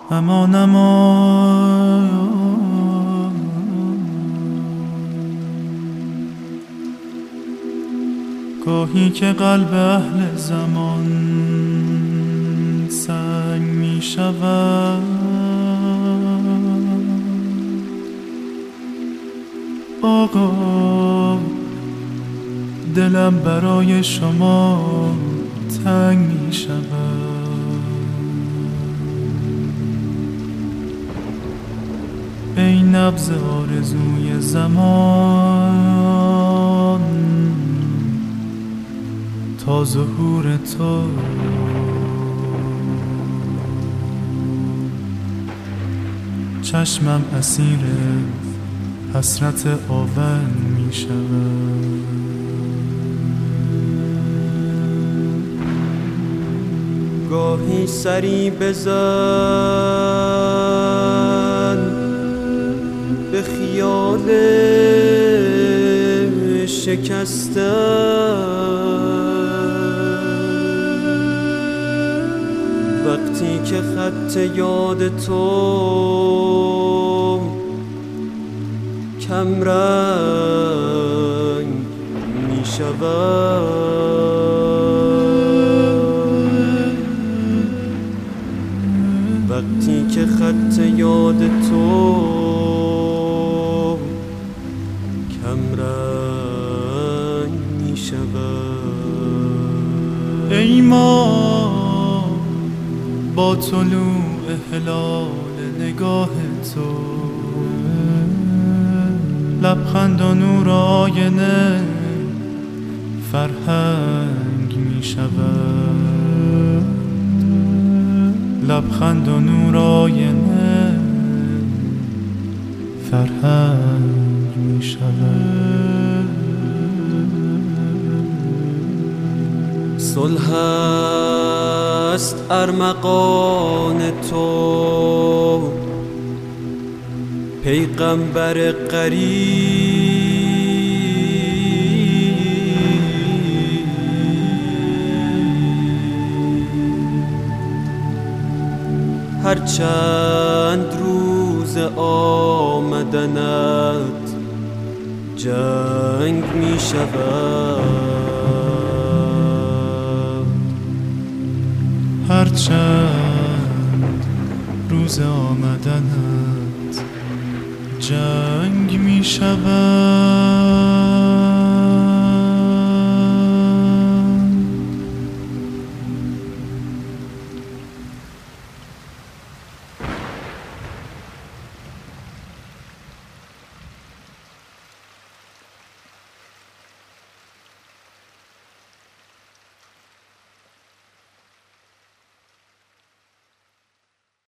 امان امان گاهی که قلب اهل زمان سنگ می شود، آقا دلم برای شما تنگ می شود. ای نبض آرزوی زمان تا ظهور تو، چشمم اسیر حسرت آون می شود. گاهی سری بزن به خیال شکستن، وقتی که خط یاد تو کم رنگ می شود، وقتی که خط یاد تو کم رنگ می شود. ای ما با طلوع هلال نگاه تو، لبخند و نور آینه فرهنگ می شود، لبخند و نور آینه فرهنگ می شود. صلح است ارمغان تو پیغمبر قریب، هرچند روز آمدنت جنگ می شود، هرچند روز آمدنت جنگ می شود.